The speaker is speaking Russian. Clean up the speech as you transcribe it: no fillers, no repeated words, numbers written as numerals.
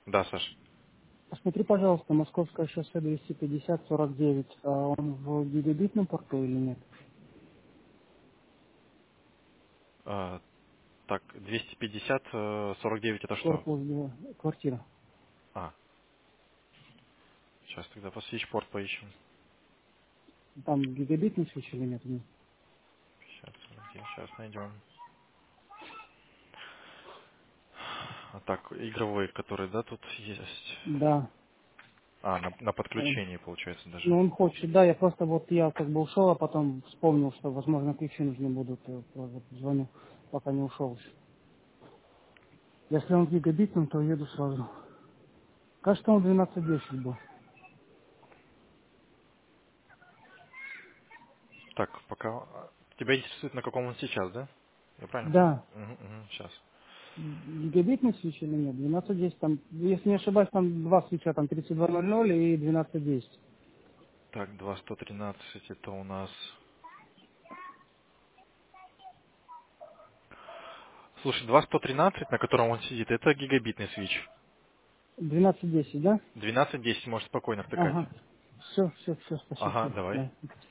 Да, Саш. Посмотри, пожалуйста, Московское шоссе 250-49. Он в гигабитном порту или нет? А, так, 250, 49 это что? Корпус, квартира. А, сейчас тогда по свитчпорт поищем. Там гигабитный свич или нет? Сейчас, где, сейчас найдем. А так, игровой, который, да, тут есть. Да. А, на Он, подключении, получается, даже. ну, он хочет, да, я как бы ушел, а потом вспомнил, что, возможно, ключи нужны будут. Вот звоню, пока не ушел еще. Если он гигабитным, то еду сразу. Кажется, он 12.10 был. Так, пока... Тебя интересует, на каком он сейчас, да? Я правильно понял? Да. Угу, сейчас. Гигабитный свич или нет? 12.10 там, если не ошибаюсь, там два свеча, там 32.00 и 12.10. Так, 2113 это у нас... Слушай, 2113, на котором он сидит, это гигабитный свич. 12.10, да? 1210 может спокойно втыкать. Ага. Все, спасибо Ага, тебе. давай. Да.